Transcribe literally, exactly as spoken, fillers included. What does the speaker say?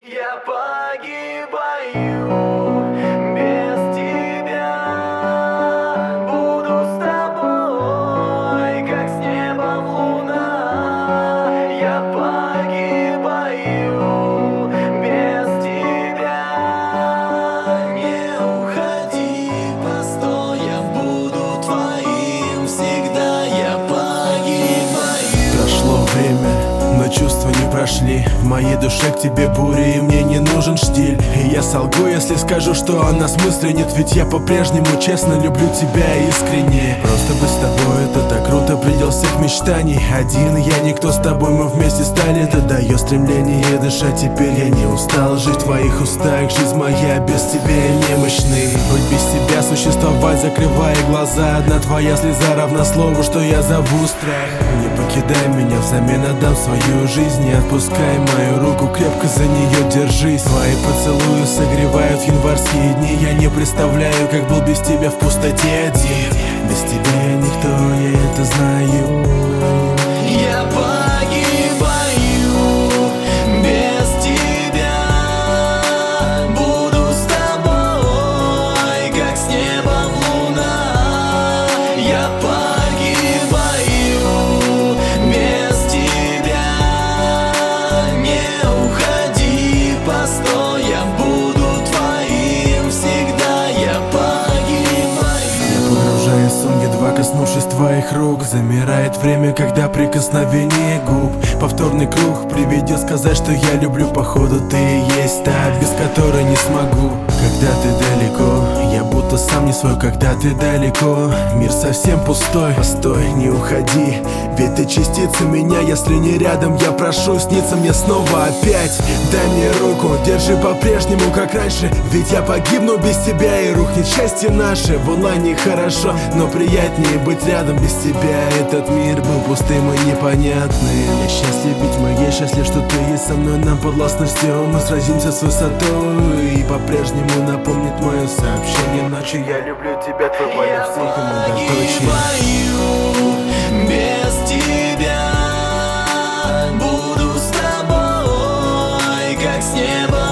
Я погибаю без тебя, буду с тобой, как с небом луна. Я погибаю без тебя, не уходи, постой, я буду твоим всегда. Я погибаю. Прошло время, но чувства не прошли. В моей душе к тебе бури, и мне не нужен штиль. И я солгу, если скажу, что о нас мысли нет. Ведь я по-прежнему честно люблю тебя искренне. Просто быть с тобой, это так круто, предел всех мечтаний. Один я, никто с тобой, мы вместе стали. Это дает стремление дышать, теперь я не устал жить в твоих устах. Жизнь моя без тебя немощный. Быть без тебя, существовать, закрывая глаза. Одна твоя слеза равна слову, что я зову страх. Не покидай меня, взамен отдам свою жизнь. Не отпускай мою руку, крепко за нее держись. Твои поцелуи согревают январские дни. Я не представляю, как был без тебя в пустоте один. Без тебя я никто, я это знаю. Я погибаю без тебя, буду с тобой, как с небом луна. Я погибаю без тебя, не уходи, постой, я буду твоим всегда. Я погибаю. Я погружаюсь в сон, едва коснувшись твоих рук. Замирает время, когда прикосновение губ. Повторный круг приведет сказать, что я люблю. Походу ты и есть та, без которой не смогу. Когда ты далеко, я будто сам не свой. Когда ты далеко, мир совсем пустой. Постой, не уходи, ведь ты частица меня. Если не рядом, я прошу сниться мне снова опять. Дай мне руку, держи по-прежнему, как раньше. Ведь я погибну без тебя, и рухнет счастье наше. В онлайне хорошо, но приятнее быть рядом. Без тебя этот мир был пустым и непонятным. Я счастлив, ведь мы есть, счастлив, что ты есть со мной. Нам подвластно все, мы сразимся с высотой. И по-прежнему напомнит мое сообщение ночью. Я люблю тебя, твой Я полет всех и погибаю без тебя, буду с тобой, как с неба